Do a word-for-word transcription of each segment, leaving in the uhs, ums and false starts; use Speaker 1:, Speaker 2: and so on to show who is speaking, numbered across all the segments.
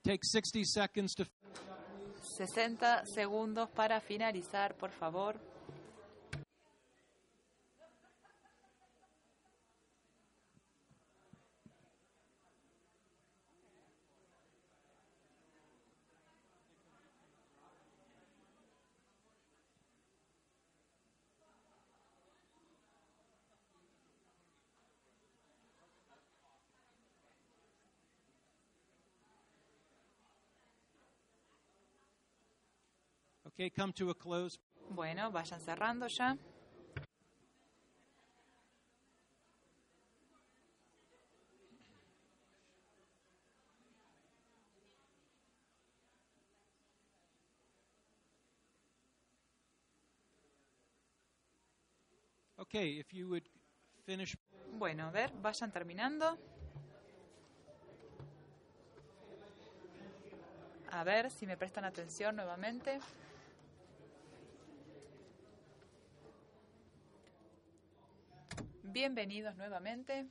Speaker 1: take sixty seconds to...
Speaker 2: sesenta segundos para finalizar, por favor.
Speaker 1: Okay, come to a close.
Speaker 2: Bueno, vayan cerrando ya.
Speaker 1: Okay, if you would finish.
Speaker 2: Bueno, a ver, vayan terminando. A ver si me prestan atención nuevamente. Bienvenidos nuevamente.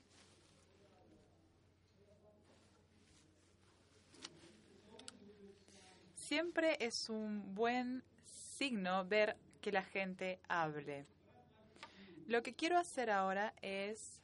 Speaker 2: Siempre es un buen signo ver que la gente hable. Lo que quiero hacer ahora es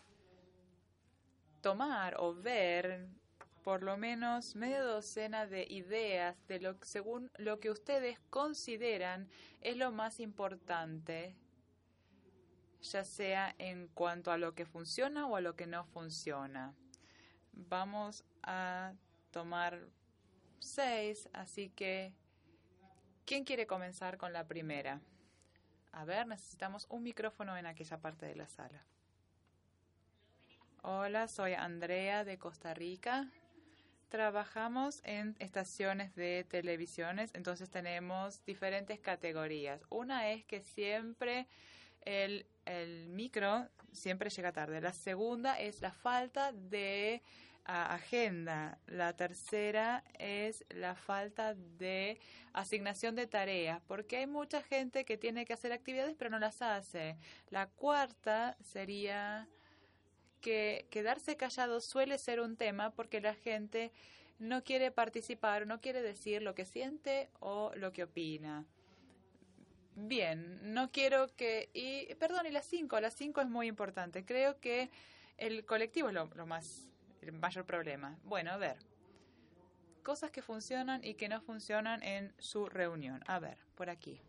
Speaker 2: tomar o ver por lo menos media docena de ideas de lo según lo que ustedes consideran es lo más importante, ya sea en cuanto a lo que funciona o a lo que no funciona. Vamos a tomar seis, así que ¿quién quiere comenzar con la primera? A ver, necesitamos un micrófono en aquella parte de la sala. Hola, soy Andrea de Costa Rica. Trabajamos en estaciones de televisiones, entonces tenemos diferentes categorías. Una es que siempre el, el micro siempre llega tarde. La segunda es la falta de uh, agenda. La tercera es la falta de asignación de tareas, porque hay mucha gente que tiene que hacer actividades pero no las hace. La cuarta sería que quedarse callado suele ser un tema porque la gente no quiere participar, no quiere decir lo que siente o lo que opina. Bien, no quiero que... Y, perdón, y las cinco, las cinco es muy importante. Creo que el colectivo es lo, lo más, el mayor problema. Bueno, a ver. Cosas que funcionan y que no funcionan en su reunión. A ver, por aquí.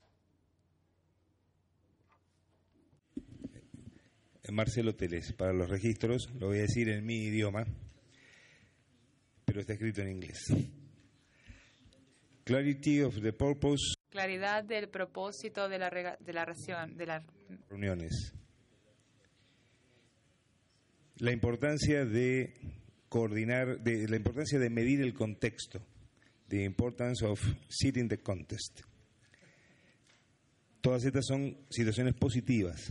Speaker 3: Marcelo Teles, para los registros, lo voy a decir en mi idioma, pero está escrito en inglés. Clarity of the purpose.
Speaker 2: Claridad del propósito de la rega, de la ración, de las
Speaker 3: reuniones. La importancia de coordinar, de la importancia de medir el contexto. The importance of setting the context. Todas estas son situaciones positivas.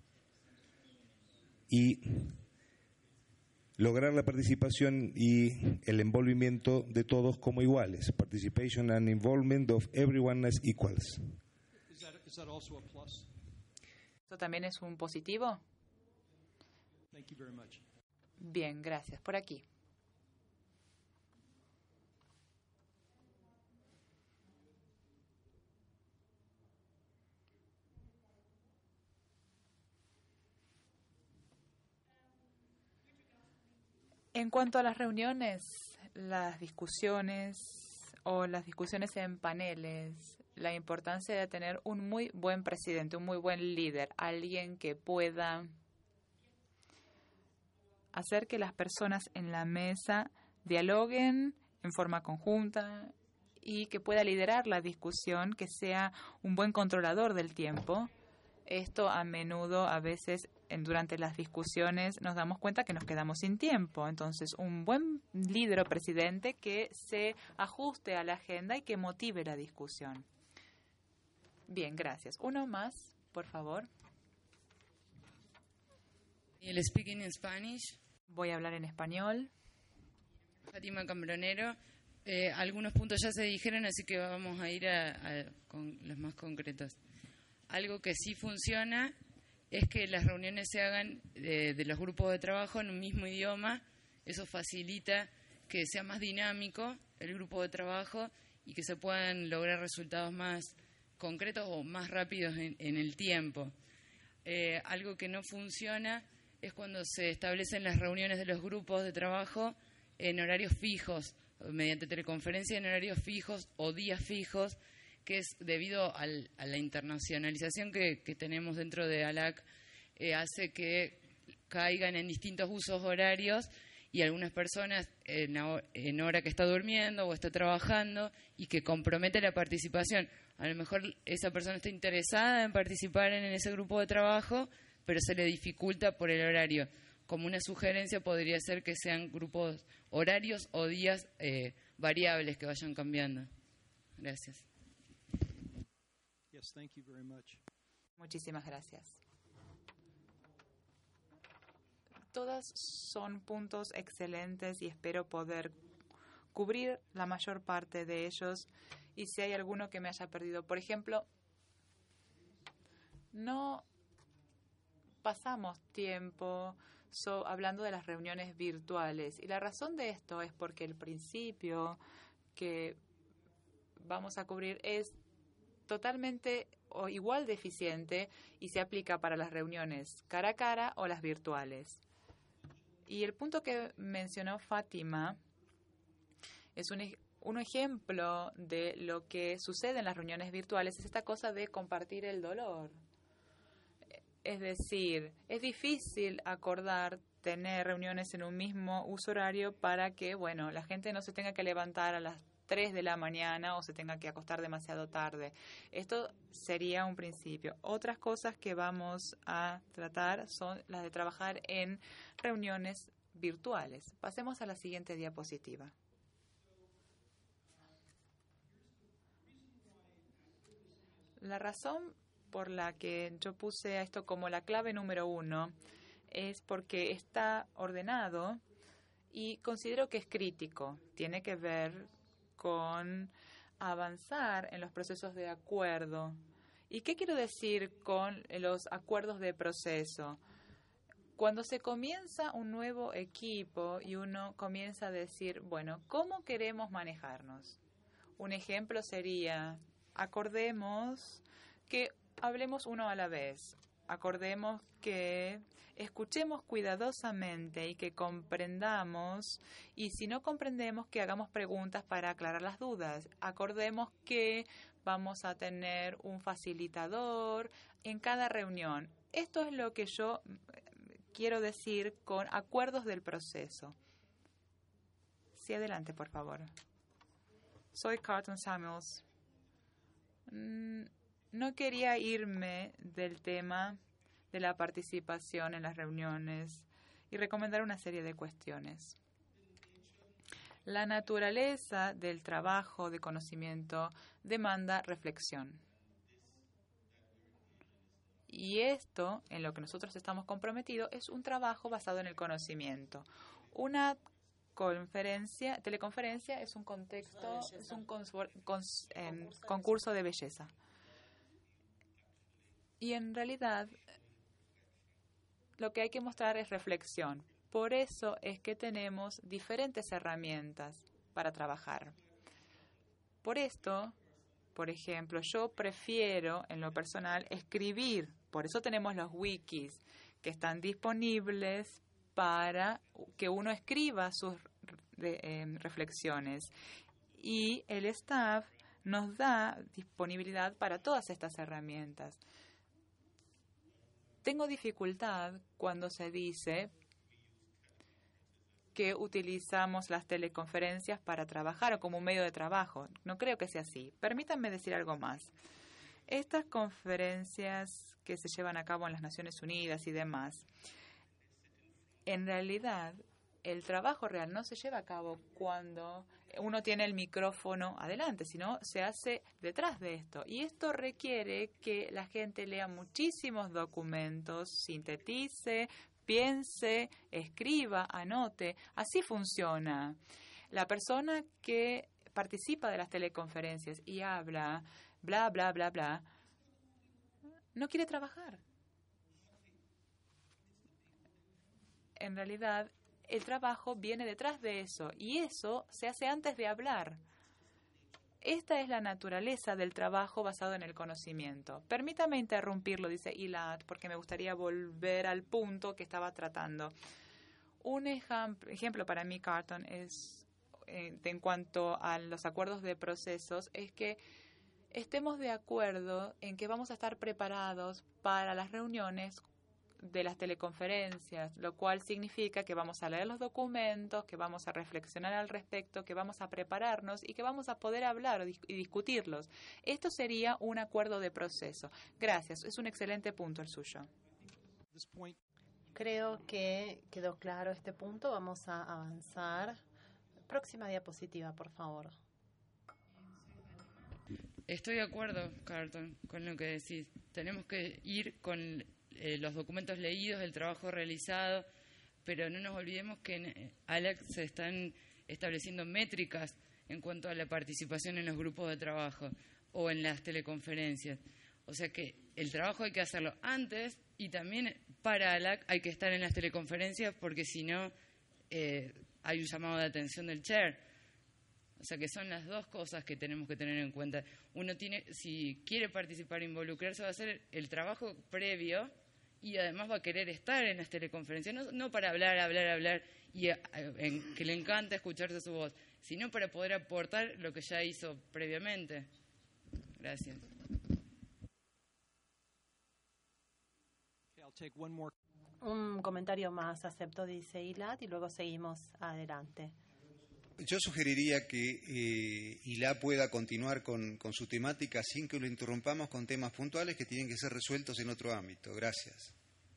Speaker 3: Y lograr la participación y el envolvimiento de todos como iguales. Participation and involvement of everyone as equals.
Speaker 1: Is that, is that also a plus?
Speaker 2: ¿Esto también es un positivo?
Speaker 1: Thank you very much.
Speaker 2: Bien, gracias. Por aquí. En cuanto a las reuniones, las discusiones o las discusiones en paneles, la importancia de tener un muy buen presidente, un muy buen líder, alguien que pueda hacer que las personas en la mesa dialoguen en forma conjunta y que pueda liderar la discusión, que sea un buen controlador del tiempo. Esto a menudo, a veces, en, durante las discusiones nos damos cuenta que nos quedamos sin tiempo. Entonces, un buen líder o presidente que se ajuste a la agenda y que motive la discusión. Bien, gracias. Uno más, por favor.
Speaker 4: El speaking in Spanish.
Speaker 2: Voy a hablar en español.
Speaker 4: Fátima Cambronero. Eh, algunos puntos ya se dijeron, así que vamos a ir a, a con los más concretos. Algo que sí funciona es que las reuniones se hagan de, de los grupos de trabajo en un mismo idioma. Eso facilita que sea más dinámico el grupo de trabajo y que se puedan lograr resultados más concretos o más rápidos en, en el tiempo. Eh, algo que no funciona es cuando se establecen las reuniones de los grupos de trabajo en horarios fijos, mediante teleconferencia en horarios fijos o días fijos, que es debido al, a la internacionalización que, que tenemos dentro de A L A C, eh, hace que caigan en distintos usos horarios y algunas personas en, en hora que está durmiendo o está trabajando y que compromete la participación. A lo mejor esa persona está interesada en participar en ese grupo de trabajo, pero se le dificulta por el horario. Como una sugerencia podría ser que sean grupos horarios o días eh, variables que vayan cambiando. Gracias.
Speaker 1: Yes, thank you very much.
Speaker 2: Muchísimas gracias. Todas son puntos excelentes y espero poder cubrir la mayor parte de ellos. Y si hay alguno que me haya perdido, por ejemplo, no pasamos tiempo so, hablando de las reuniones virtuales. Y la razón de esto es porque el principio que vamos a cubrir es totalmente o igual de eficiente y se aplica para las reuniones cara a cara o las virtuales. Y el punto que mencionó Fátima es un, un ejemplo de lo que sucede en las reuniones virtuales, es esta cosa de compartir el dolor. Es decir, es difícil acordar tener reuniones en un mismo uso horario para que, bueno, la gente no se tenga que levantar a las tres de la mañana o se tenga que acostar demasiado tarde. Esto sería un principio. Otras cosas que vamos a tratar son las de trabajar en reuniones virtuales. Pasemos a la siguiente diapositiva. La razón por la que yo puse esto como la clave número uno es porque está ordenado y considero que es crítico. Tiene que ver con avanzar en los procesos de acuerdo. ¿Y qué quiero decir con los acuerdos de proceso? Cuando se comienza un nuevo equipo y uno comienza a decir, bueno, ¿cómo queremos manejarnos? Un ejemplo sería, acordemos que hablemos uno a la vez. Acordemos que escuchemos cuidadosamente y que comprendamos, y si no comprendemos, que hagamos preguntas para aclarar las dudas. Acordemos que vamos a tener un facilitador en cada reunión. Esto es lo que yo quiero decir con acuerdos del proceso. Sí, adelante, por favor. Soy Carlton Samuels. Mm, No quería irme del tema de la participación en las reuniones y recomendar una serie de cuestiones. La naturaleza del trabajo de conocimiento demanda reflexión. Y esto, en lo que nosotros estamos comprometidos, es un trabajo basado en el conocimiento. Una conferencia, teleconferencia es un contexto, es un consor, cons, eh, concurso de belleza. Y en realidad lo que hay que mostrar es reflexión. Por eso es que tenemos diferentes herramientas para trabajar. Por esto, por ejemplo, yo prefiero en lo personal escribir. Por eso tenemos los wikis que están disponibles para que uno escriba sus re, eh, reflexiones. Y el staff nos da disponibilidad para todas estas herramientas. Tengo dificultad cuando se dice que utilizamos las teleconferencias para trabajar o como un medio de trabajo. No creo que sea así. Permítanme decir algo más. Estas conferencias que se llevan a cabo en las Naciones Unidas y demás, en realidad el trabajo real no se lleva a cabo cuando uno tiene el micrófono adelante, sino se hace detrás de esto. Y esto requiere que la gente lea muchísimos documentos, sintetice, piense, escriba, anote. Así funciona. La persona que participa de las teleconferencias y habla, bla, bla, bla, bla, no quiere trabajar. En realidad, el trabajo viene detrás de eso y eso se hace antes de hablar. Esta es la naturaleza del trabajo basado en el conocimiento. Permítame interrumpirlo, dice Ilat, porque me gustaría volver al punto que estaba tratando. Un ejemplo, ejemplo para mí, Carlton, es eh, en cuanto a los acuerdos de procesos, es que estemos de acuerdo en que vamos a estar preparados para las reuniones de las teleconferencias, lo cual significa que vamos a leer los documentos, que vamos a reflexionar al respecto, que vamos a prepararnos y que vamos a poder hablar y discutirlos. Esto sería un acuerdo de proceso. Gracias, es un excelente punto el suyo.
Speaker 5: Creo que quedó claro este punto. Vamos a avanzar. Próxima diapositiva, por favor.
Speaker 4: Estoy de acuerdo, Carlton, con lo que decís. Tenemos que ir con eh, los documentos leídos, el trabajo realizado, pero no nos olvidemos que en eh, A L A C se están estableciendo métricas en cuanto a la participación en los grupos de trabajo o en las teleconferencias. O sea que el trabajo hay que hacerlo antes y también para A L A C hay que estar en las teleconferencias porque si no eh, hay un llamado de atención del chair. O sea que son las dos cosas que tenemos que tener en cuenta. Uno tiene, si quiere participar e involucrarse, va a hacer el trabajo previo y además va a querer estar en las teleconferencias, no, no para hablar, hablar, hablar y a, a, en, que le encanta escucharse su voz, sino para poder aportar lo que ya hizo previamente. Gracias.
Speaker 5: Un comentario más acepto, dice Ilat, y luego seguimos adelante.
Speaker 6: Yo sugeriría que eh, I L A pueda continuar con, con su temática sin que lo interrumpamos con temas puntuales que tienen que ser resueltos en otro ámbito. Gracias.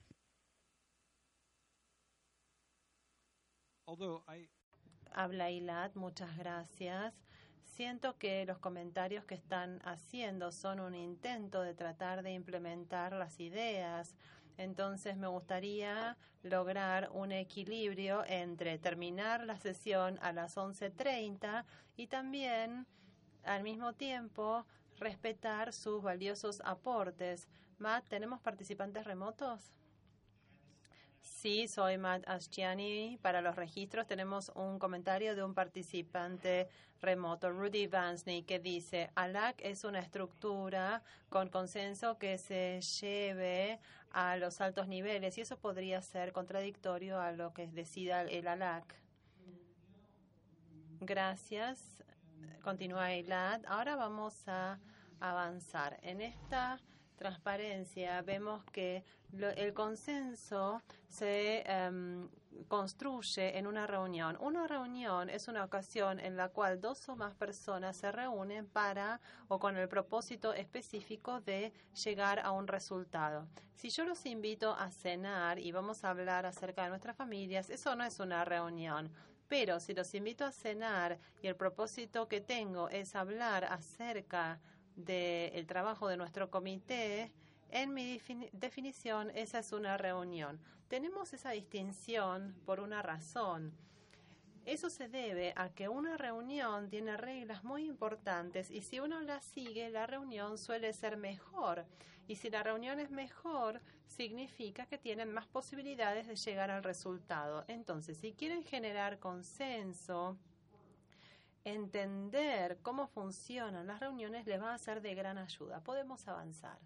Speaker 5: Habla Ilat, muchas gracias. Siento que los comentarios que están haciendo son un intento de tratar de implementar las ideas. Entonces me gustaría lograr un equilibrio entre terminar la sesión a las once treinta y también, al mismo tiempo, respetar sus valiosos aportes. Matt, ¿tenemos participantes remotos? Sí, soy Matt Ashtiani. Para los registros tenemos un comentario de un participante remoto, Rudy Vansney, que dice: A L A C es una estructura con consenso que se lleve a los altos niveles y eso podría ser contradictorio a lo que decida el A L A C. Gracias. Continúa I L A D. Ahora vamos a avanzar. En esta transparencia vemos que lo, el consenso se um, construye en una reunión. Una reunión es una ocasión en la cual dos o más personas se reúnen para o con el propósito específico de llegar a un resultado. Si yo los invito a cenar y vamos a hablar acerca de nuestras familias, eso no es una reunión. Pero si los invito a cenar y el propósito que tengo es hablar acerca del trabajo de nuestro comité, en mi defini- definición esa es una reunión. Tenemos esa distinción por una razón. Eso se debe a que una reunión tiene reglas muy importantes y si uno las sigue, la reunión suele ser mejor. Y si la reunión es mejor, significa que tienen más posibilidades de llegar al resultado. Entonces, si quieren generar consenso, entender cómo funcionan las reuniones les va a ser de gran ayuda. Podemos avanzar.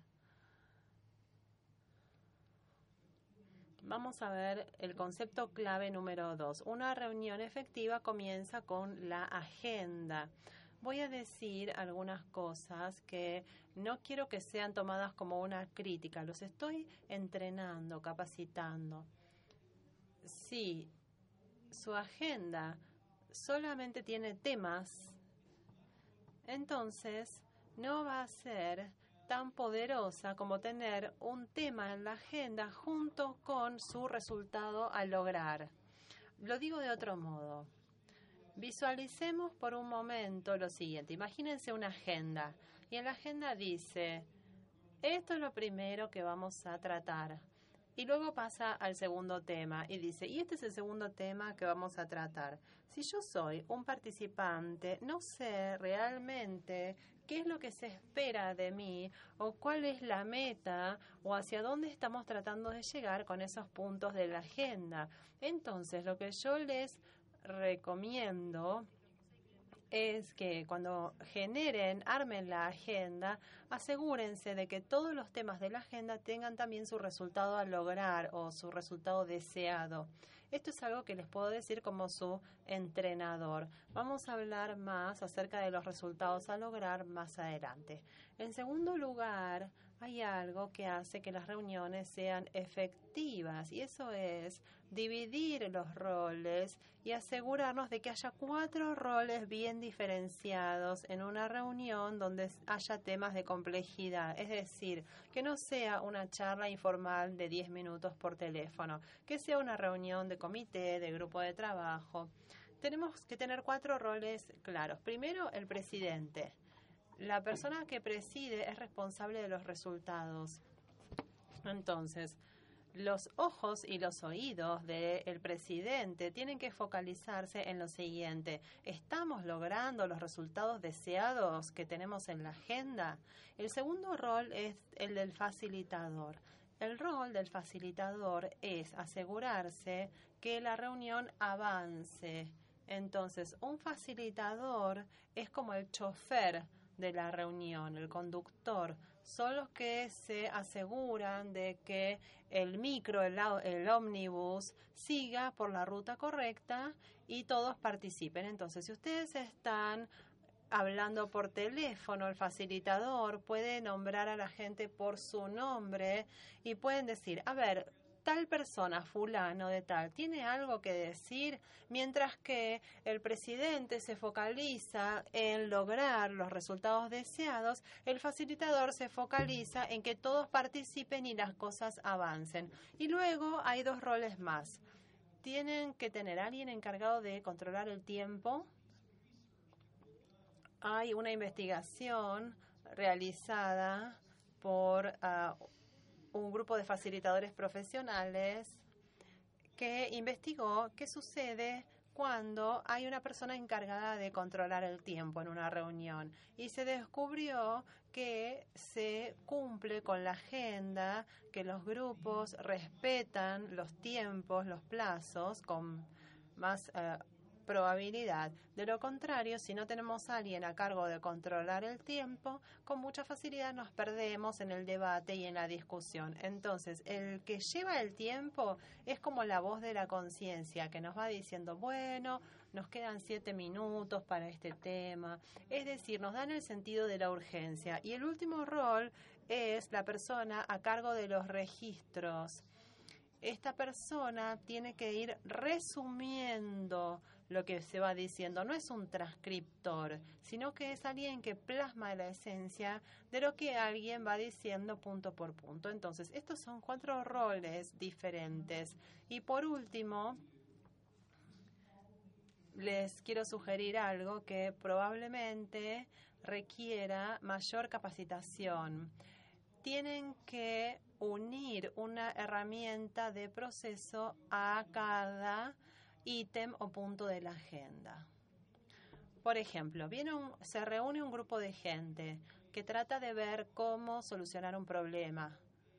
Speaker 5: Vamos a ver el concepto clave número dos. Una reunión efectiva comienza con la agenda. Voy a decir algunas cosas que no quiero que sean tomadas como una crítica. Los estoy entrenando, capacitando. Si su agenda solamente tiene temas, entonces no va a ser tan poderosa como tener un tema en la agenda junto con su resultado a lograr. Lo digo de otro modo. Visualicemos por un momento lo siguiente. Imagínense una agenda y en la agenda dice: esto es lo primero que vamos a tratar. Y luego pasa al segundo tema y dice, y este es el segundo tema que vamos a tratar. Si yo soy un participante, no sé realmente qué es lo que se espera de mí o cuál es la meta o hacia dónde estamos tratando de llegar con esos puntos de la agenda. Entonces, lo que yo les recomiendo es que cuando generen, armen la agenda, asegúrense de que todos los temas de la agenda tengan también su resultado a lograr o su resultado deseado. Esto es algo que les puedo decir como su entrenador. Vamos a hablar más acerca de los resultados a lograr más adelante. En segundo lugar, hay algo que hace que las reuniones sean efectivas y eso es dividir los roles y asegurarnos de que haya cuatro roles bien diferenciados en una reunión donde haya temas de complejidad. Es decir, que no sea una charla informal de diez minutos por teléfono, que sea una reunión de comité, de grupo de trabajo. Tenemos que tener cuatro roles claros. Primero, el presidente. La persona que preside es responsable de los resultados. Entonces, los ojos y los oídos del presidente tienen que focalizarse en lo siguiente. ¿Estamos logrando los resultados deseados que tenemos en la agenda? El segundo rol es el del facilitador. El rol del facilitador es asegurarse que la reunión avance. Entonces, un facilitador es como el chofer de la reunión, el conductor. Son los que se aseguran de que el micro, el, el ómnibus, siga por la ruta correcta y todos participen. Entonces, si ustedes están hablando por teléfono, el facilitador puede nombrar a la gente por su nombre y pueden decir, a ver, tal persona, fulano de tal, tiene algo que decir, mientras que el presidente se focaliza en lograr los resultados deseados, el facilitador se focaliza en que todos participen y las cosas avancen. Y luego hay dos roles más. Tienen que tener a alguien encargado de controlar el tiempo. Hay una investigación realizada por uh, un grupo de facilitadores profesionales que investigó qué sucede cuando hay una persona encargada de controlar el tiempo en una reunión. Y se descubrió que se cumple con la agenda, que los grupos respetan los tiempos, los plazos, con más uh, probabilidad. De lo contrario, si no tenemos a alguien a cargo de controlar el tiempo, con mucha facilidad nos perdemos en el debate y en la discusión. Entonces, el que lleva el tiempo es como la voz de la conciencia que nos va diciendo, bueno, nos quedan siete minutos para este tema. Es decir, nos dan el sentido de la urgencia. Y el último rol es la persona a cargo de los registros. Esta persona tiene que ir resumiendo lo que se va diciendo. No es un transcriptor, sino que es alguien que plasma la esencia de lo que alguien va diciendo punto por punto. Entonces, estos son cuatro roles diferentes. Y por último, les quiero sugerir algo que probablemente requiera mayor capacitación. Tienen que unir una herramienta de proceso a cada ítem o punto de la agenda. Por ejemplo, viene un, se reúne un grupo de gente que trata de ver cómo solucionar un problema.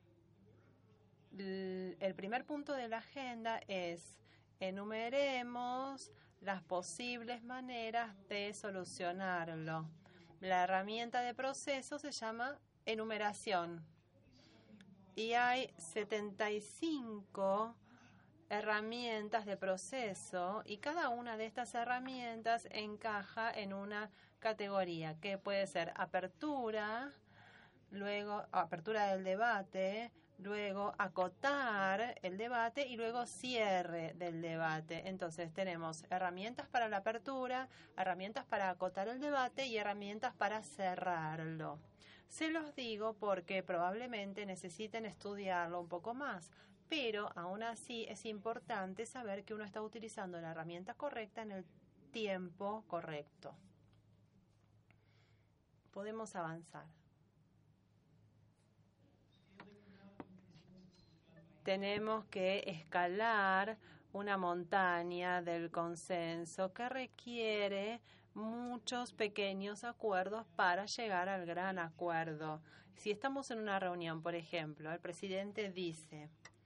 Speaker 5: El primer punto de la agenda es enumeremos las posibles maneras de solucionarlo. La herramienta de proceso se llama enumeración. Y hay setenta y cinco herramientas de proceso y cada una de estas herramientas encaja en una categoría que puede ser apertura, luego apertura del debate, luego acotar el debate y luego cierre del debate. Entonces tenemos herramientas para la apertura, herramientas para acotar el debate y herramientas para cerrarlo. Se los digo porque probablemente necesiten estudiarlo un poco más, pero aún así es importante saber que uno está utilizando la herramienta correcta en el tiempo correcto. Podemos avanzar. tenemos que escalar una montaña del consenso que requiere muchos pequeños acuerdos para llegar al gran acuerdo. Si estamos en una reunión, por ejemplo, el presidente dice,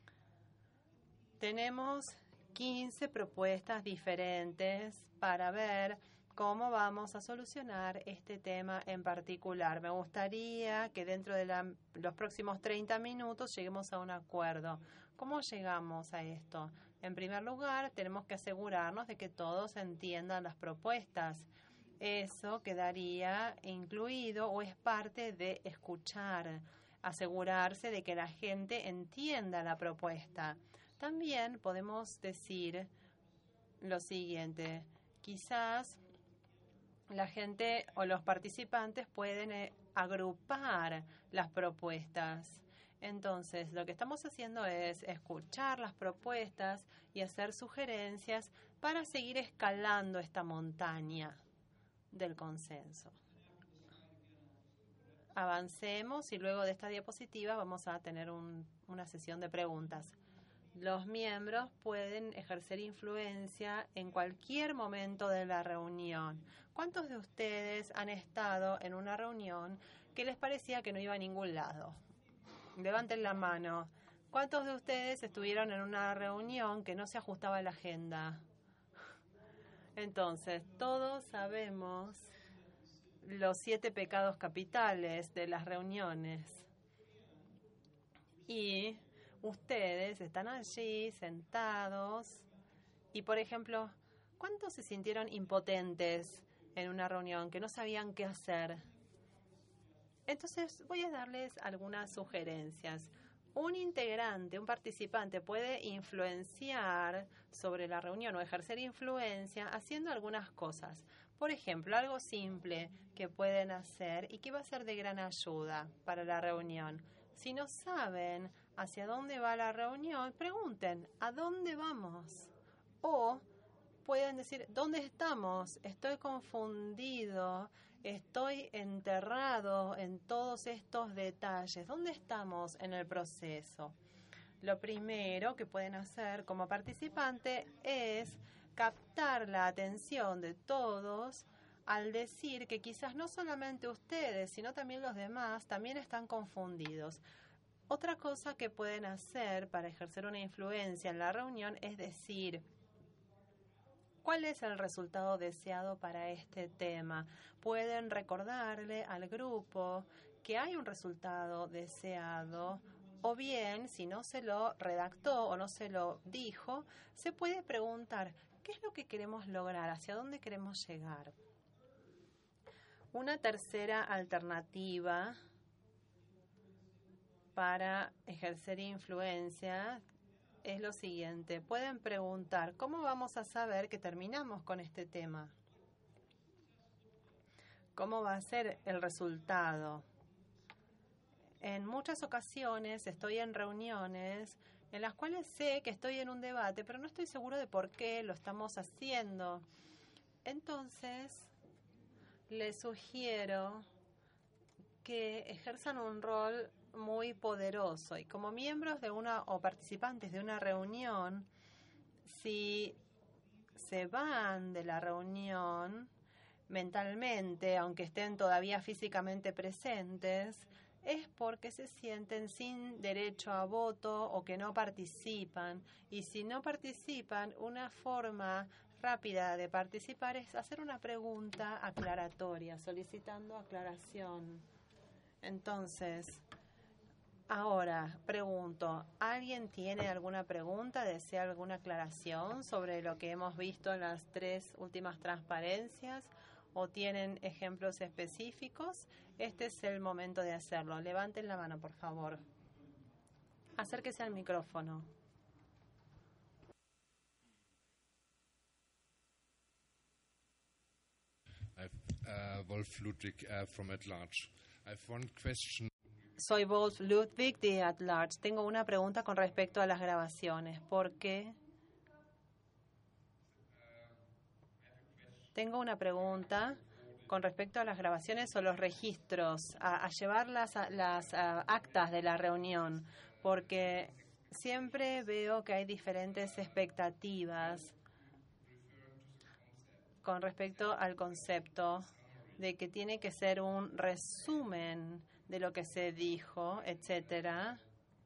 Speaker 5: tenemos quince propuestas diferentes para ver cómo vamos a solucionar este tema en particular. Me gustaría que dentro de la, los próximos treinta minutos lleguemos a un acuerdo. ¿Cómo llegamos a esto? En primer lugar, tenemos que asegurarnos de que todos entiendan las propuestas. Eso quedaría incluido o es parte de escuchar, asegurarse de que la gente entienda la propuesta. También podemos decir lo siguiente, quizás la gente o los participantes pueden eh, agrupar las propuestas. Entonces, lo que estamos haciendo es escuchar las propuestas y hacer sugerencias para seguir escalando esta montaña del consenso. Avancemos y luego de esta diapositiva vamos a tener un, una sesión de preguntas. Los miembros pueden ejercer influencia en cualquier momento de la reunión. ¿Cuántos de ustedes han estado en una reunión que les parecía que no iba a ningún lado? Levanten la mano. ¿Cuántos de ustedes estuvieron en una reunión que no se ajustaba a la agenda? Entonces, todos sabemos los siete pecados capitales de las reuniones. Y ustedes están allí sentados y, por ejemplo, ¿cuántos se sintieron impotentes en una reunión que no sabían qué hacer? Entonces, voy a darles algunas sugerencias. Un integrante, un participante puede influenciar sobre la reunión o ejercer influencia haciendo algunas cosas. Por ejemplo, algo simple que pueden hacer y que va a ser de gran ayuda para la reunión. Si no saben hacia dónde va la reunión, pregunten, ¿a dónde vamos? O pueden decir, ¿dónde estamos? Estoy confundido, estoy enterrado en todos estos detalles. ¿Dónde estamos en el proceso? Lo primero que pueden hacer como participante es captar la atención de todos al decir que quizás no solamente ustedes, sino también los demás también están confundidos. Otra cosa que pueden hacer para ejercer una influencia en la reunión es decir, ¿cuál es el resultado deseado para este tema? Pueden recordarle al grupo que hay un resultado deseado, o bien, si no se lo redactó o no se lo dijo, se puede preguntar, ¿qué es lo que queremos lograr? ¿Hacia dónde queremos llegar? Una tercera alternativa para ejercer influencia es lo siguiente. Pueden preguntar, ¿cómo vamos a saber que terminamos con este tema? ¿Cómo va a ser el resultado? En muchas ocasiones estoy en reuniones en las cuales sé que estoy en un debate, pero no estoy seguro de por qué lo estamos haciendo. Entonces, les sugiero que ejerzan un rol muy poderoso y como miembros de una o participantes de una reunión, si se van de la reunión mentalmente, aunque estén todavía físicamente presentes, es porque se sienten sin derecho a voto o que no participan. Y si no participan, una forma rápida de participar es hacer una pregunta aclaratoria, solicitando aclaración. Entonces, ahora pregunto, ¿alguien tiene alguna pregunta, desea alguna aclaración sobre lo que hemos visto en las tres últimas transparencias? ¿O tienen ejemplos específicos? Este es el momento de hacerlo. Levanten la mano, por favor. Acérquese al micrófono.
Speaker 7: Uh, Wolf Ludwig uh, from At Large. I have one question.
Speaker 5: Soy Wolf Ludwig de At Large. Tengo una pregunta con respecto a las grabaciones. ¿Por qué? Tengo una pregunta con respecto a las grabaciones o los registros, a, a llevar las, a, las a, actas de la reunión, porque siempre veo que hay diferentes expectativas con respecto al concepto de que tiene que ser un resumen de lo que se dijo, etcétera,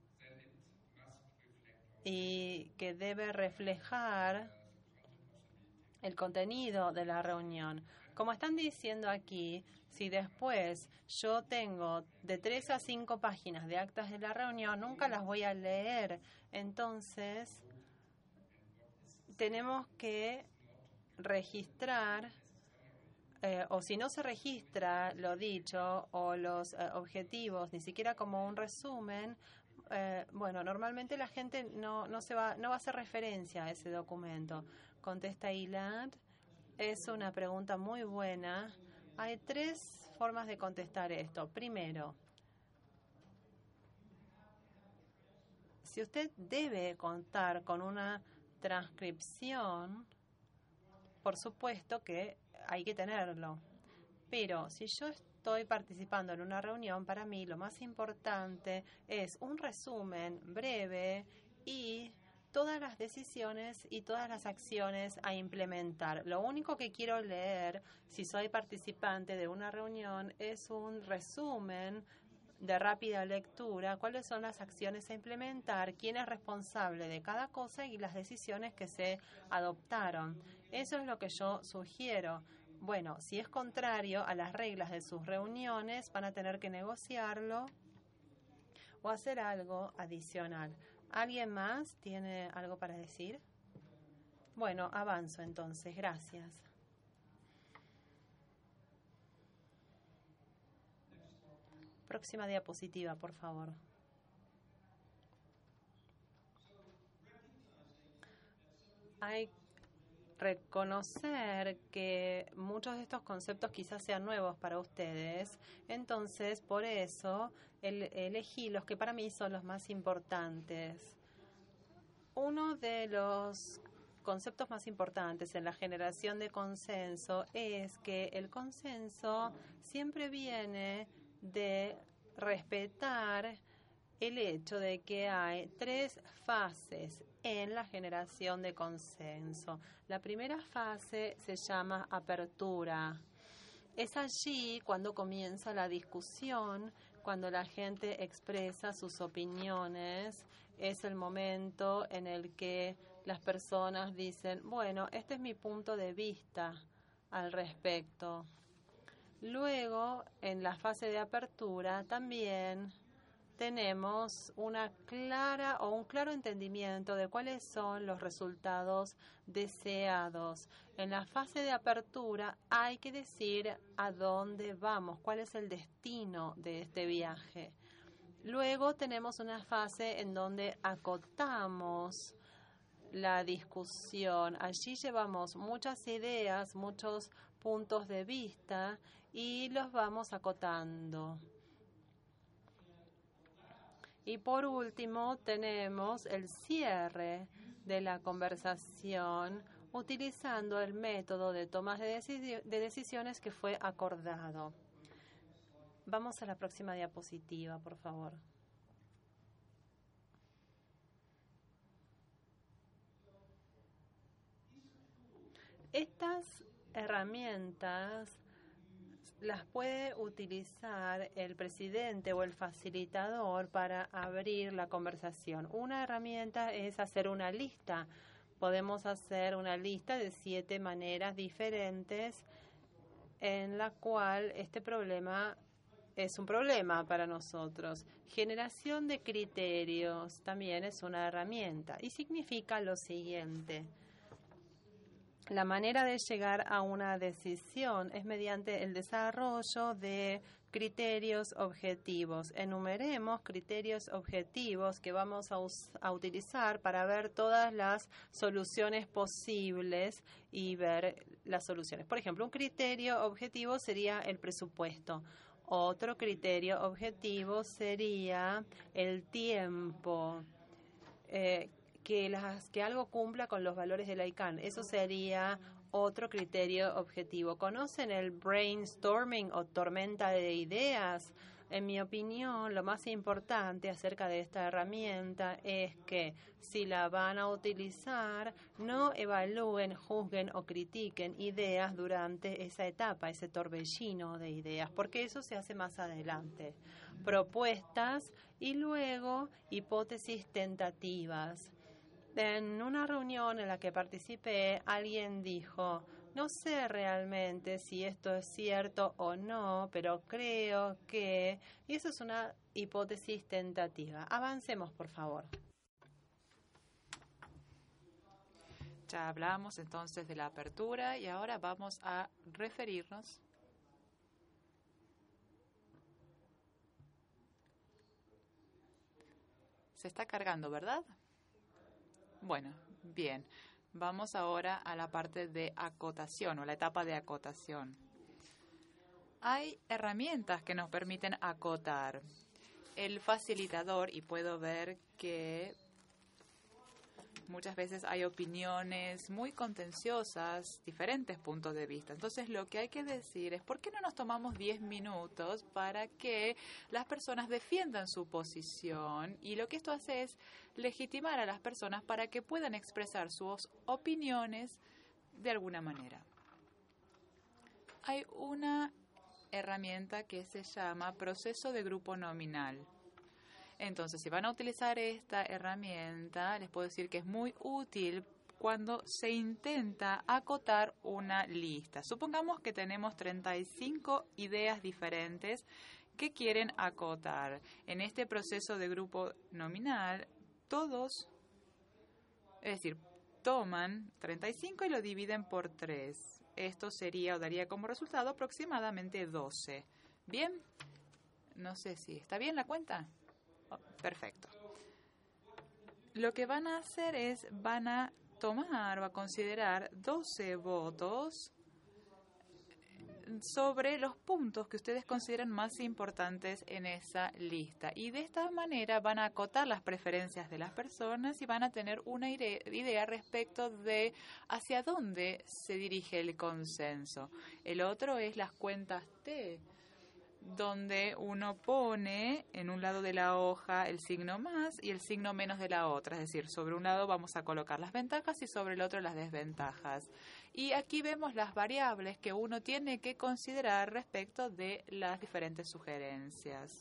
Speaker 5: y que debe reflejar el contenido de la reunión. Como están diciendo aquí, si después yo tengo de tres a cinco páginas de actas de la reunión, nunca las voy a leer. Entonces, tenemos que registrar, eh, o si no se registra lo dicho o los eh, objetivos, ni siquiera como un resumen, eh, bueno, normalmente la gente no, no, se va, no va a hacer referencia a ese documento. Contesta Ilan. Es una pregunta muy buena. Hay tres formas de contestar esto. Primero, si usted debe contar con una transcripción, por supuesto que hay que tenerlo. Pero si yo estoy participando en una reunión, para mí lo más importante es un resumen breve y todas las decisiones y todas las acciones a implementar. Lo único que quiero leer, si soy participante de una reunión, es un resumen de rápida lectura, cuáles son las acciones a implementar, quién es responsable de cada cosa y las decisiones que se adoptaron. Eso es lo que yo sugiero. Bueno, si es contrario a las reglas de sus reuniones, van a tener que negociarlo o hacer algo adicional. ¿Alguien más tiene algo para decir? Bueno, avanzo entonces. Gracias. Próxima diapositiva, por favor. Hay que reconocer que muchos de estos conceptos quizás sean nuevos para ustedes. Entonces, por eso, el, elegí los que para mí son los más importantes. Uno de los conceptos más importantes en la generación de consenso es que el consenso siempre viene de respetar el hecho de que hay tres fases en la generación de consenso. La primera fase se llama apertura. Es allí cuando comienza la discusión, cuando la gente expresa sus opiniones. Es el momento en el que las personas dicen, bueno, este es mi punto de vista al respecto. Luego, en la fase de apertura, también tenemos una clara o un claro entendimiento de cuáles son los resultados deseados. En la fase de apertura hay que decir a dónde vamos, cuál es el destino de este viaje. Luego tenemos una fase en donde acotamos la discusión. Allí llevamos muchas ideas, muchos puntos de vista y los vamos acotando. Y por último tenemos el cierre de la conversación utilizando el método de toma de, deci- de decisiones que fue acordado. Vamos a la próxima diapositiva, por favor. Estas herramientas las puede utilizar el presidente o el facilitador para abrir la conversación. Una herramienta es hacer una lista. Podemos hacer una lista de siete maneras diferentes en la cual este problema es un problema para nosotros. Generación de criterios también es una herramienta y significa lo siguiente. La manera de llegar a una decisión es mediante el desarrollo de criterios objetivos. Enumeremos criterios objetivos que vamos a, us- a utilizar para ver todas las soluciones posibles y ver las soluciones. Por ejemplo, un criterio objetivo sería el presupuesto. Otro criterio objetivo sería el tiempo. Eh, Que, las, que algo cumpla con los valores del I C A N. Eso sería otro criterio objetivo. ¿Conocen el brainstorming o tormenta de ideas? En mi opinión, lo más importante acerca de esta herramienta es que si la van a utilizar, no evalúen, juzguen o critiquen ideas durante esa etapa, ese torbellino de ideas, porque eso se hace más adelante. Propuestas y luego hipótesis tentativas. En una reunión en la que participé, alguien dijo: no sé realmente si esto es cierto o no, pero creo que... Y eso es una hipótesis tentativa. Avancemos, por favor.
Speaker 2: Ya hablamos entonces de la apertura y ahora vamos a referirnos se está cargando, ¿verdad? Bueno, bien. Vamos ahora a la parte de acotación o la etapa de acotación. Hay herramientas que nos permiten acotar. El facilitador, y puedo ver que muchas veces hay opiniones muy contenciosas, diferentes puntos de vista. Entonces, lo que hay que decir es, ¿por qué no nos tomamos diez minutos para que las personas defiendan su posición? Y lo que esto hace es legitimar a las personas para que puedan expresar sus opiniones de alguna manera. Hay una herramienta que se llama proceso de grupo nominal. Entonces, si van a utilizar esta herramienta, les puedo decir que es muy útil cuando se intenta acotar una lista. Supongamos que tenemos treinta y cinco ideas diferentes que quieren acotar. En este proceso de grupo nominal, todos, es decir, toman treinta y cinco y lo dividen por tres. Esto sería o daría como resultado aproximadamente doce. ¿Bien? No sé si está bien la cuenta. Oh, perfecto. Lo que van a hacer es, van a tomar o a considerar doce votos sobre los puntos que ustedes consideran más importantes en esa lista. Y de esta manera van a acotar las preferencias de las personas y van a tener una idea respecto de hacia dónde se dirige el consenso. El otro es las cuentas T, donde uno pone en un lado de la hoja el signo más y el signo menos de la otra. Es decir, sobre un lado vamos a colocar las ventajas y sobre el otro las desventajas. Y aquí vemos las variables que uno tiene que considerar respecto de las diferentes sugerencias.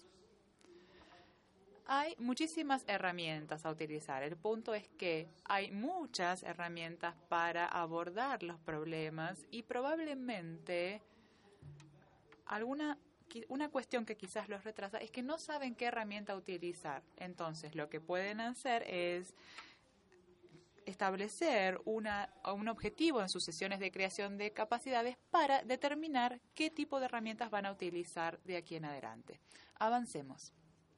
Speaker 2: Hay muchísimas herramientas a utilizar. El punto es que hay muchas herramientas para abordar los problemas y probablemente alguna Una cuestión que quizás los retrasa es que no saben qué herramienta utilizar. Entonces, lo que pueden hacer es establecer una, un objetivo en sus sesiones de creación de capacidades para determinar qué tipo de herramientas van a utilizar de aquí en adelante. Avancemos.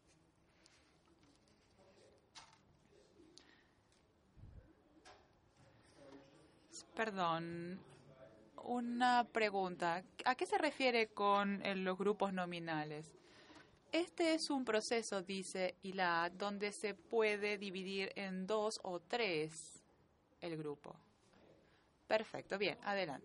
Speaker 2: Perdón. Una pregunta. ¿A qué se refiere con eh, los grupos nominales? Este es un proceso, dice Ilad, donde se puede dividir en dos o tres el grupo. Perfecto, bien, adelante.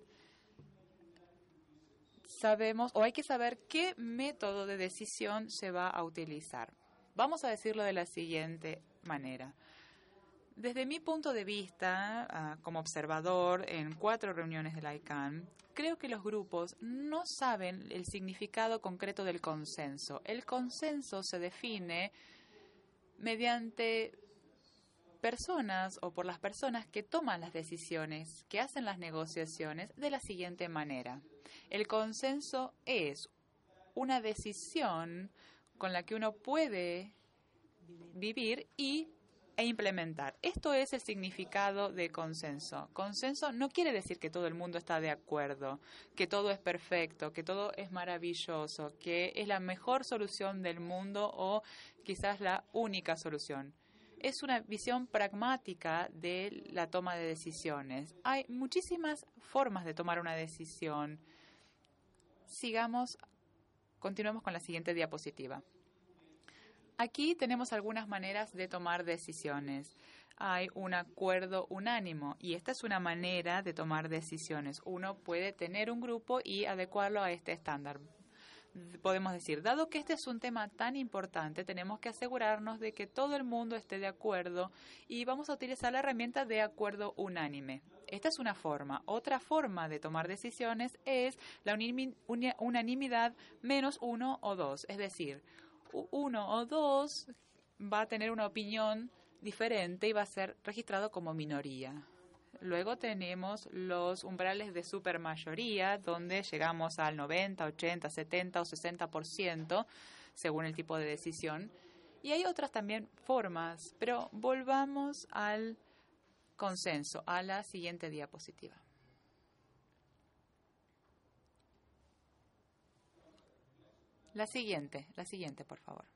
Speaker 2: Sabemos, o hay que saber qué método de decisión se va a utilizar. Vamos a decirlo de la siguiente manera. Desde mi punto de vista, uh, como observador en cuatro reuniones del I C A N, creo que los grupos no saben el significado concreto del consenso. El consenso se define mediante personas o por las personas que toman las decisiones, que hacen las negociaciones de la siguiente manera. El consenso es una decisión con la que uno puede vivir y e implementar. Esto es el significado de consenso. Consenso no quiere decir que todo el mundo está de acuerdo, que todo es perfecto, que todo es maravilloso, que es la mejor solución del mundo o quizás la única solución. Es una visión pragmática de la toma de decisiones. Hay muchísimas formas de tomar una decisión. Sigamos, continuemos con la siguiente diapositiva. Aquí tenemos algunas maneras de tomar decisiones. Hay un acuerdo unánimo y esta es una manera de tomar decisiones. Uno puede tener un grupo y adecuarlo a este estándar. podemos decir, dado que este es un tema tan importante, tenemos que asegurarnos de que todo el mundo esté de acuerdo y vamos a utilizar la herramienta de acuerdo unánime. Esta es una forma. Otra forma de tomar decisiones es la unanimidad menos uno o dos. Es decir, uno o dos va a tener una opinión diferente y va a ser registrado como minoría. Luego tenemos los umbrales de supermayoría, donde llegamos al noventa, ochenta, setenta o sesenta por ciento, según el tipo de decisión. Y hay otras también formas, pero volvamos al consenso, a la siguiente diapositiva. La siguiente, la siguiente, por favor.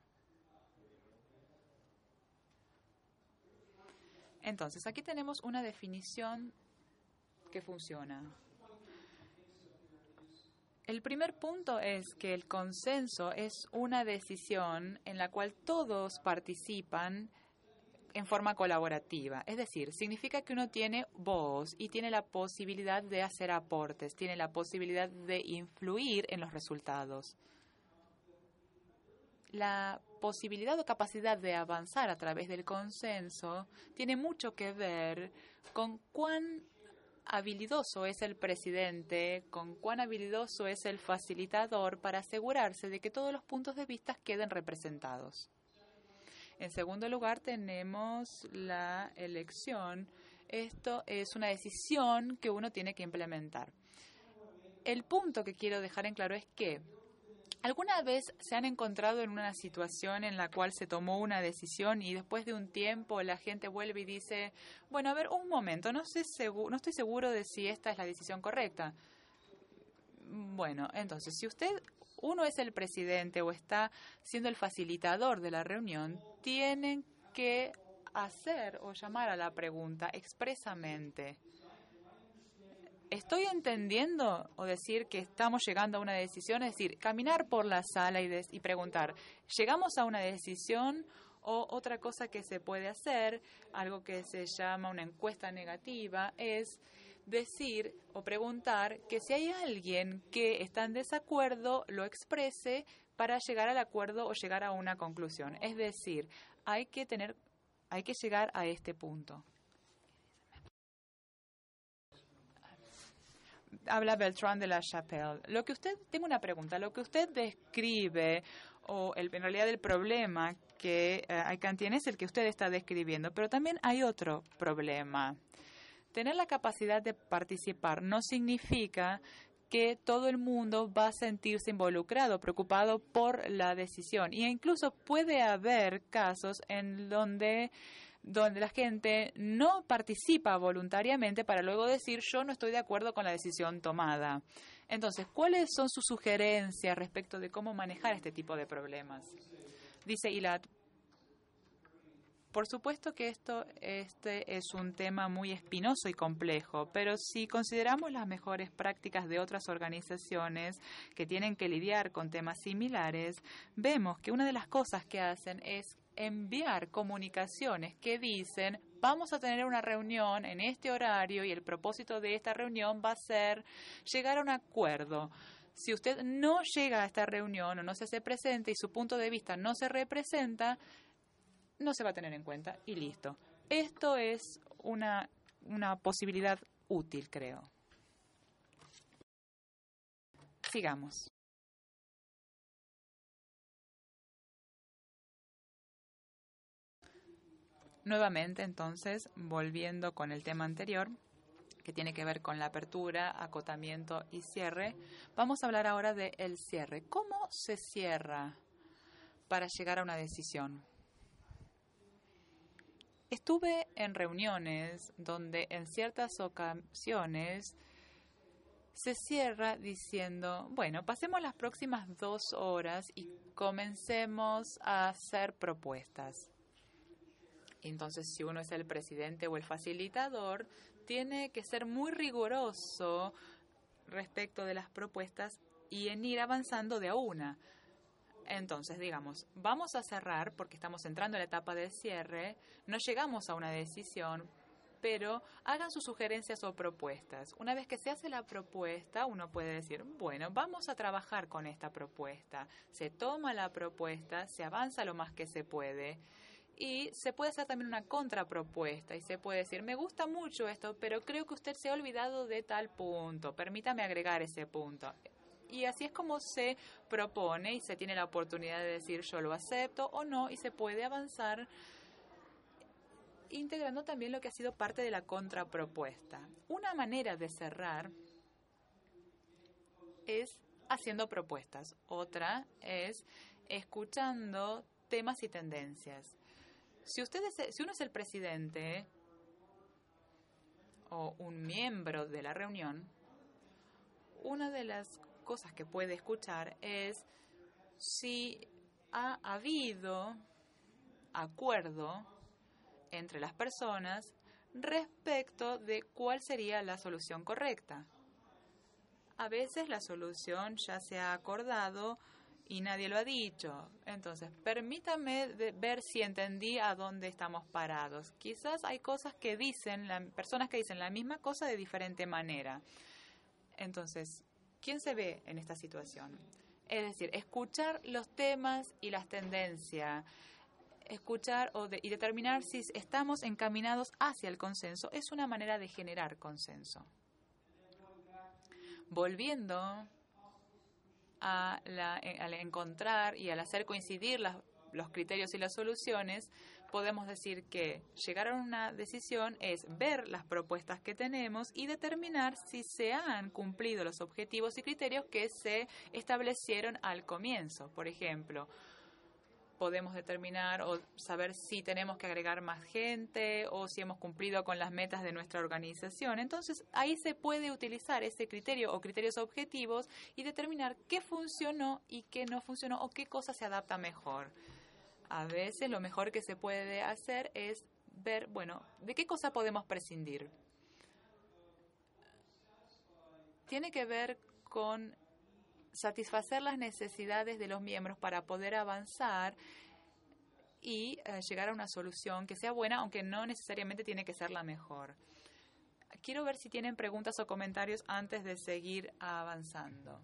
Speaker 2: Entonces, aquí tenemos una definición que funciona. El primer punto es que el consenso es una decisión en la cual todos participan en forma colaborativa. Es decir, significa que uno tiene voz y tiene la posibilidad de hacer aportes, tiene la posibilidad de influir en los resultados. La posibilidad o capacidad de avanzar a través del consenso tiene mucho que ver con cuán habilidoso es el presidente, con cuán habilidoso es el facilitador para asegurarse de que todos los puntos de vista queden representados. En segundo lugar, tenemos la elección. Esto es una decisión que uno tiene que implementar. El punto que quiero dejar en claro es que ¿alguna vez se han encontrado en una situación en la cual se tomó una decisión y después de un tiempo la gente vuelve y dice, bueno, a ver, un momento, no sé segu- no estoy seguro de si esta es la decisión correcta? Bueno, entonces, si usted, uno es el presidente o está siendo el facilitador de la reunión, tienen que hacer o llamar a la pregunta expresamente. ¿Estoy entendiendo o decir que estamos llegando a una decisión? Es decir, caminar por la sala y, de, y preguntar, ¿llegamos a una decisión? O otra cosa que se puede hacer, algo que se llama una encuesta negativa, es decir o preguntar que si hay alguien que está en desacuerdo, lo exprese para llegar al acuerdo o llegar a una conclusión. Es decir, hay que tener, hay que llegar a este punto. Habla Beltrán de la Chapelle. Lo que usted, tengo una pregunta. Lo que usted describe, o el, en realidad el problema que eh, ICANN tiene es el que usted está describiendo, pero también hay otro problema. Tener la capacidad de participar no significa que todo el mundo va a sentirse involucrado, preocupado por la decisión. E incluso puede haber casos en donde donde la gente no participa voluntariamente para luego decir yo no estoy de acuerdo con la decisión tomada. Entonces, ¿cuáles son sus sugerencias respecto de cómo manejar este tipo de problemas? Dice Ilat, por supuesto que esto este es un tema muy espinoso y complejo, pero si consideramos las mejores prácticas de otras organizaciones que tienen que lidiar con temas similares, vemos que una de las cosas que hacen es enviar comunicaciones que dicen vamos a tener una reunión en este horario y el propósito de esta reunión va a ser llegar a un acuerdo. Si usted no llega a esta reunión o no se hace presente y su punto de vista no se representa, no se va a tener en cuenta y listo. Esto es una, una posibilidad útil, creo. Sigamos. Nuevamente, entonces, volviendo con el tema anterior, que tiene que ver con la apertura, acotamiento y cierre, vamos a hablar ahora del cierre. ¿Cómo se cierra para llegar a una decisión? Estuve en reuniones donde en ciertas ocasiones se cierra diciendo, bueno, pasemos las próximas dos horas y comencemos a hacer propuestas. Entonces, si uno es el presidente o el facilitador, tiene que ser muy riguroso respecto de las propuestas y en ir avanzando de a una. Entonces, digamos, vamos a cerrar porque estamos entrando en la etapa de cierre, no llegamos a una decisión, pero hagan sus sugerencias o propuestas. Una vez que se hace la propuesta, uno puede decir, bueno, vamos a trabajar con esta propuesta. Se toma la propuesta, se avanza lo más que se puede y se puede hacer también una contrapropuesta y se puede decir, me gusta mucho esto, pero creo que usted se ha olvidado de tal punto, permítame agregar ese punto. Y así es como se propone y se tiene la oportunidad de decir yo lo acepto o no y se puede avanzar integrando también lo que ha sido parte de la contrapropuesta. Una manera de cerrar es haciendo propuestas. Otra es escuchando temas y tendencias. Si, usted es, si uno es el presidente o un miembro de la reunión, una de las cosas que puede escuchar es si ha habido acuerdo entre las personas respecto de cuál sería la solución correcta. A veces la solución ya se ha acordado y nadie lo ha dicho. Entonces, permítame de ver si entendí a dónde estamos parados. Quizás hay cosas que dicen, la, personas que dicen la misma cosa de diferente manera. Entonces, ¿quién se ve en esta situación? Es decir, escuchar los temas y las tendencias, escuchar o de, y determinar si estamos encaminados hacia el consenso es una manera de generar consenso. Volviendo a la, al encontrar y al hacer coincidir las, los criterios y las soluciones, podemos decir que llegar a una decisión es ver las propuestas que tenemos y determinar si se han cumplido los objetivos y criterios que se establecieron al comienzo. Por ejemplo, podemos determinar o saber si tenemos que agregar más gente o si hemos cumplido con las metas de nuestra organización. Entonces, ahí se puede utilizar ese criterio o criterios objetivos y determinar qué funcionó y qué no funcionó o qué cosa se adapta mejor. A veces lo mejor que se puede hacer es ver, bueno, ¿de qué cosa podemos prescindir? Tiene que ver con satisfacer las necesidades de los miembros para poder avanzar y eh, llegar a una solución que sea buena, aunque no necesariamente tiene que ser la mejor. Quiero ver si tienen preguntas o comentarios antes de seguir avanzando.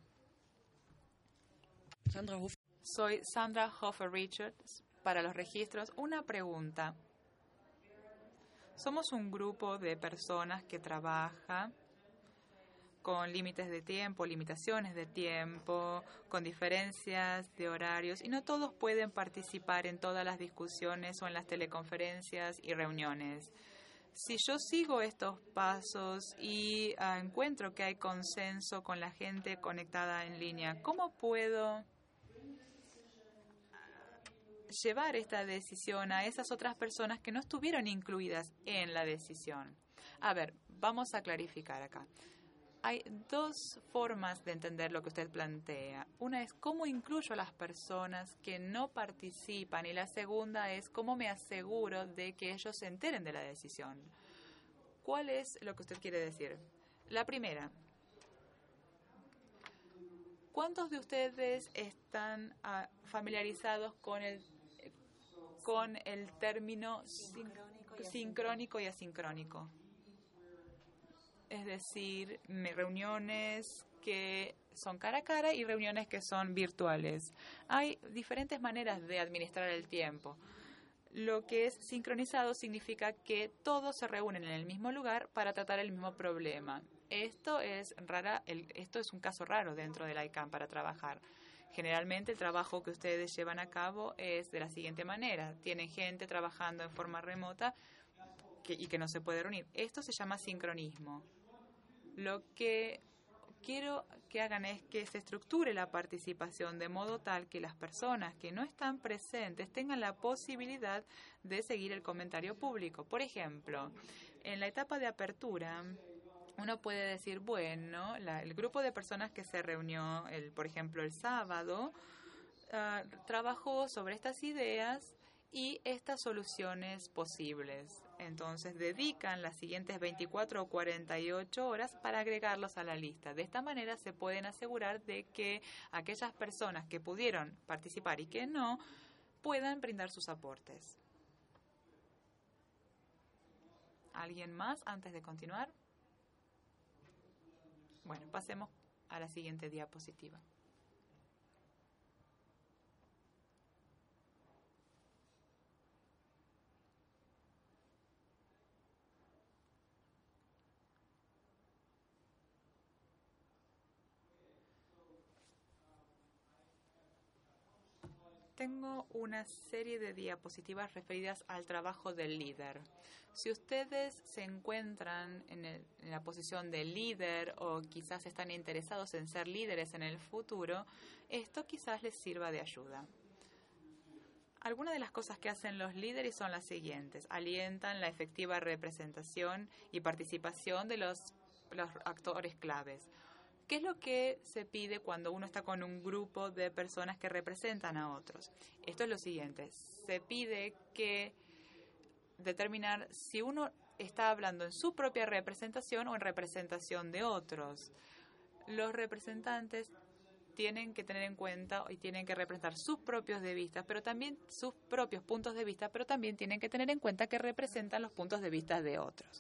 Speaker 8: Sandra Hofer.
Speaker 2: Soy Sandra Hofer Richards. Para los registros, una pregunta. Somos un grupo de personas que trabaja con límites de tiempo, limitaciones de tiempo, con diferencias de horarios, y no todos pueden participar en todas las discusiones o en las teleconferencias y reuniones. Si yo sigo estos pasos y uh, encuentro que hay consenso con la gente conectada en línea, ¿cómo puedo llevar esta decisión a esas otras personas que no estuvieron incluidas en la decisión? A ver, vamos a clarificar acá. Hay dos formas de entender lo que usted plantea. Una es cómo incluyo a las personas que no participan y la segunda es cómo me aseguro de que ellos se enteren de la decisión. ¿Cuál es lo que usted quiere decir? La primera. ¿Cuántos de ustedes están uh, familiarizados con el, con el término sincrónico y, sincrónico y asincrónico? Es decir, reuniones que son cara a cara y reuniones que son virtuales. Hay diferentes maneras de administrar el tiempo. Lo que es sincronizado significa que todos se reúnen en el mismo lugar para tratar el mismo problema. Esto es rara, el, esto es un caso raro dentro del I C A N para trabajar. Generalmente el trabajo que ustedes llevan a cabo es de la siguiente manera. Tienen gente trabajando en forma remota que, y que no se puede reunir. Esto se llama sincronismo. Lo que quiero que hagan es que se estructure la participación de modo tal que las personas que no están presentes tengan la posibilidad de seguir el comentario público. Por ejemplo, en la etapa de apertura, uno puede decir, bueno, la, el grupo de personas que se reunió, el, por ejemplo, el sábado, uh, trabajó sobre estas ideas y estas soluciones posibles. Entonces, dedican las siguientes veinticuatro o cuarenta y ocho horas para agregarlos a la lista. De esta manera se pueden asegurar de que aquellas personas que pudieron participar y que no, puedan brindar sus aportes. ¿Alguien más antes de continuar? Bueno, pasemos a la siguiente diapositiva. Tengo una serie de diapositivas referidas al trabajo del líder. Si ustedes se encuentran en, el, en la posición de líder o quizás están interesados en ser líderes en el futuro, esto quizás les sirva de ayuda. Algunas de las cosas que hacen los líderes son las siguientes. Alientan la efectiva representación y participación de los, los actores claves. ¿Qué es lo que se pide cuando uno está con un grupo de personas que representan a otros? Esto es lo siguiente. Se pide que determinar si uno está hablando en su propia representación o en representación de otros. Los representantes tienen que tener en cuenta y tienen que representar sus propios de vista, pero también sus propios puntos de vista, pero también tienen que tener en cuenta que representan los puntos de vista de otros.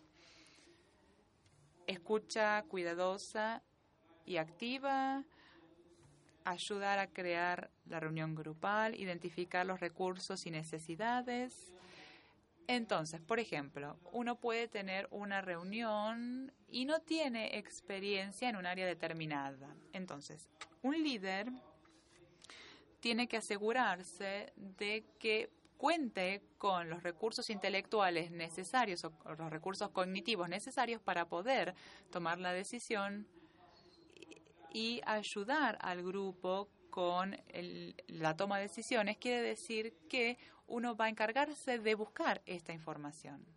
Speaker 2: Escucha cuidadosa y activa, ayudar a crear la reunión grupal, identificar los recursos y necesidades. Entonces, por ejemplo, uno puede tener una reunión y no tiene experiencia en un área determinada. Entonces, un líder tiene que asegurarse de que cuente con los recursos intelectuales necesarios o los recursos cognitivos necesarios para poder tomar la decisión y ayudar al grupo con el, la toma de decisiones. Quiere decir que uno va a encargarse de buscar esta información.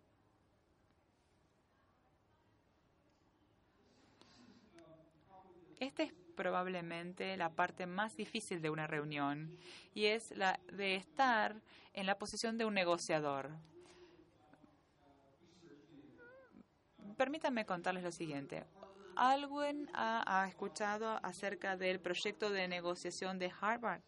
Speaker 2: Esta es probablemente la parte más difícil de una reunión y es la de estar en la posición de un negociador. Permítanme contarles lo siguiente. ¿Alguien ha, ha escuchado acerca del proyecto de negociación de Harvard?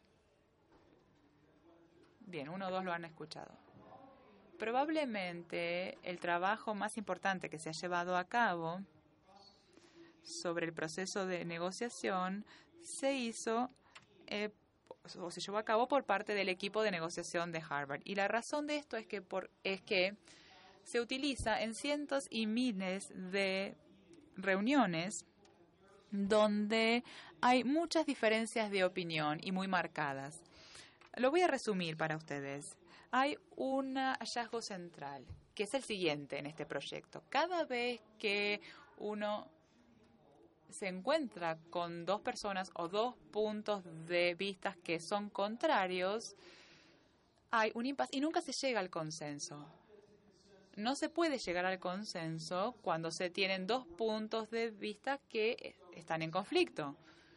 Speaker 2: Bien, uno o dos lo han escuchado. Probablemente el trabajo más importante que se ha llevado a cabo sobre el proceso de negociación se hizo eh, o se llevó a cabo por parte del equipo de negociación de Harvard. Y la razón de esto es que, por, es que se utiliza en cientos y miles de reuniones donde hay muchas diferencias de opinión y muy marcadas. Lo voy a resumir para ustedes. Hay un hallazgo central, que es el siguiente en este proyecto. Cada vez que uno se encuentra con dos personas o dos puntos de vista que son contrarios, hay un impasse y nunca se llega al consenso. No se puede llegar al consenso cuando se tienen dos puntos de vista que están en conflicto.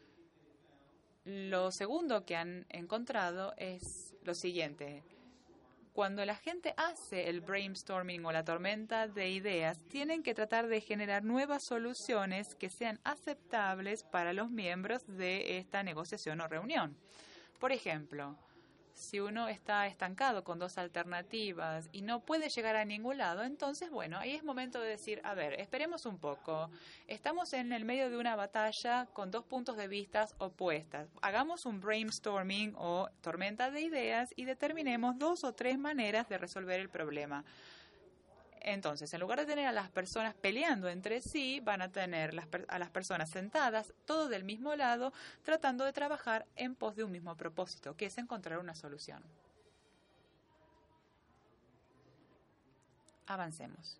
Speaker 2: Lo segundo que han encontrado es lo siguiente. Cuando la gente hace el brainstorming o la tormenta de ideas, tienen que tratar de generar nuevas soluciones que sean aceptables para los miembros de esta negociación o reunión. Por ejemplo, si uno está estancado con dos alternativas y no puede llegar a ningún lado, entonces, bueno, ahí es momento de decir, a ver, esperemos un poco. Estamos en el medio de una batalla con dos puntos de vista opuestas. Hagamos un brainstorming o tormenta de ideas y determinemos dos o tres maneras de resolver el problema. Entonces, en lugar de tener a las personas peleando entre sí, van a tener las, a las personas sentadas, todos del mismo lado, tratando de trabajar en pos de un mismo propósito, que es encontrar una solución. Avancemos.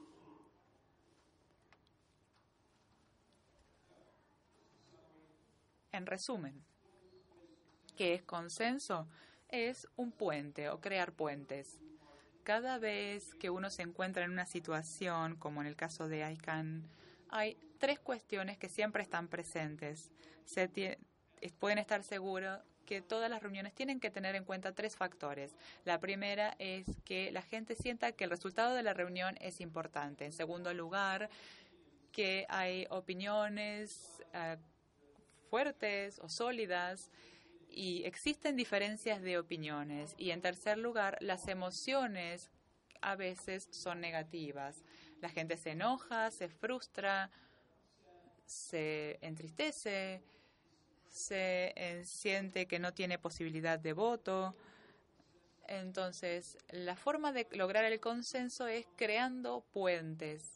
Speaker 2: En resumen, ¿qué es consenso? Es un puente o crear puentes. Cada vez que uno se encuentra en una situación, como en el caso de I C A N, hay tres cuestiones que siempre están presentes. Se tie- pueden estar seguros que todas las reuniones tienen que tener en cuenta tres factores. La primera es que la gente sienta que el resultado de la reunión es importante. En segundo lugar, que hay opiniones uh, fuertes o sólidas y existen diferencias de opiniones. Y en tercer lugar, las emociones a veces son negativas. La gente se enoja, se frustra, se entristece, se eh, siente que no tiene posibilidad de voto. Entonces, la forma de lograr el consenso es creando puentes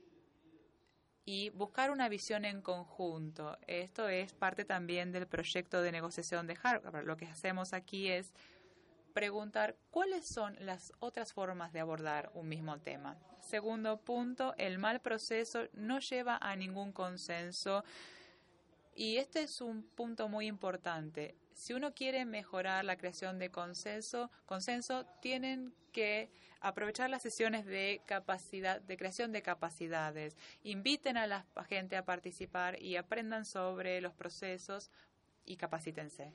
Speaker 2: y buscar una visión en conjunto. Esto es parte también del proyecto de negociación de Harvard. Lo que hacemos aquí es preguntar cuáles son las otras formas de abordar un mismo tema. Segundo punto, el mal proceso no lleva a ningún consenso. Y este es un punto muy importante. Si uno quiere mejorar la creación de consenso, consenso, tienen que aprovechar las sesiones de capacidad, de creación de capacidades. Inviten a la gente a participar y aprendan sobre los procesos y capacítense.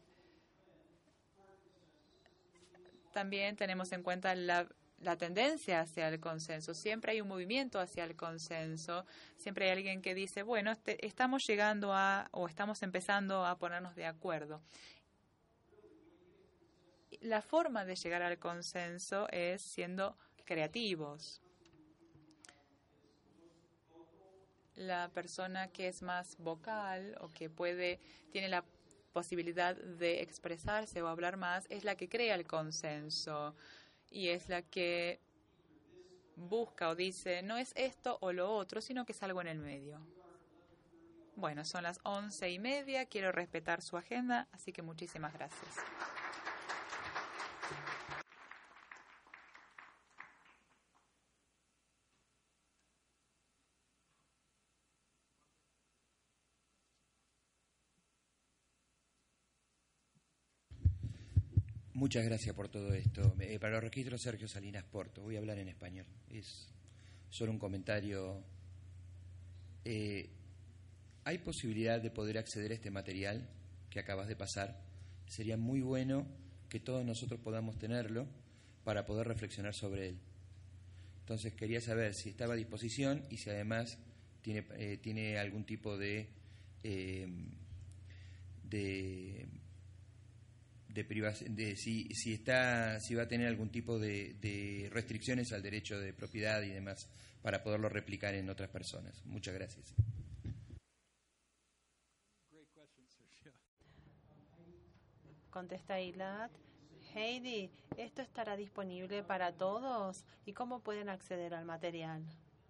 Speaker 2: También tenemos en cuenta la la tendencia hacia el consenso. Siempre hay un movimiento hacia el consenso. Siempre hay alguien que dice, bueno, este, estamos llegando a, o estamos empezando a ponernos de acuerdo. La forma de llegar al consenso es siendo creativos. La persona que es más vocal o que puede, tiene la posibilidad de expresarse o hablar más, es la que crea el consenso. Y es la que busca o dice, no es esto o lo otro, sino que es algo en el medio. Bueno, son las once y media, quiero respetar su agenda, así que muchísimas gracias.
Speaker 8: Muchas gracias por todo esto. Eh, para los registros, Sergio Salinas Porto. Voy a hablar en español. Es solo un comentario. Eh, ¿Hay posibilidad de poder acceder a este material que acabas de pasar? Sería muy bueno que todos nosotros podamos tenerlo para poder reflexionar sobre él. Entonces quería saber si estaba a disposición y si además tiene, eh, tiene algún tipo de... Eh, de de, de si, si está si va a tener algún tipo de, de restricciones al derecho de propiedad y demás para poderlo replicar en otras personas. Muchas gracias.
Speaker 5: Contesta Ilat. Heidi, ¿esto estará disponible para todos? ¿Y cómo pueden acceder al material?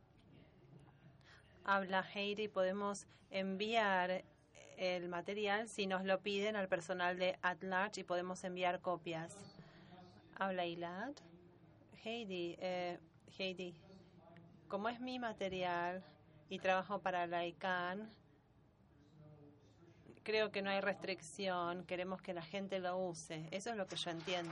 Speaker 5: Habla Heidi, podemos enviar el material si nos lo piden al personal de At Large y podemos enviar copias. Habla Ilat. Heidi, eh, Heidi, como es mi material y trabajo para la I C A N, creo que no hay restricción, queremos que la gente lo use. Eso es lo que yo entiendo.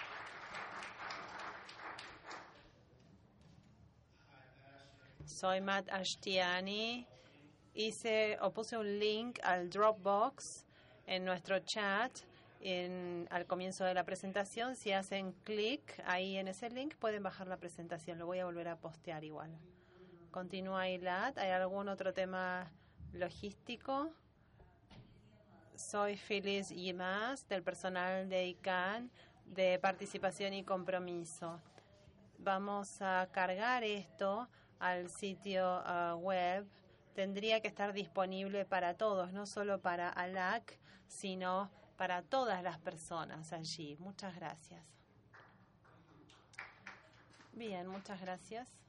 Speaker 5: Soy Matt Ashtiani. Hice o puse un link al Dropbox en nuestro chat en, al comienzo de la presentación. Si hacen clic ahí en ese link pueden bajar la presentación. Lo voy a volver a postear igual. Continúa Ilat. ¿Hay algún otro tema logístico? Soy Phyllis Yimas del personal de I C A N de participación y compromiso. Vamos a cargar esto al sitio uh, web. Tendría que estar disponible para todos, no solo para A L A C, sino para todas las personas allí. Muchas gracias. Bien, muchas gracias.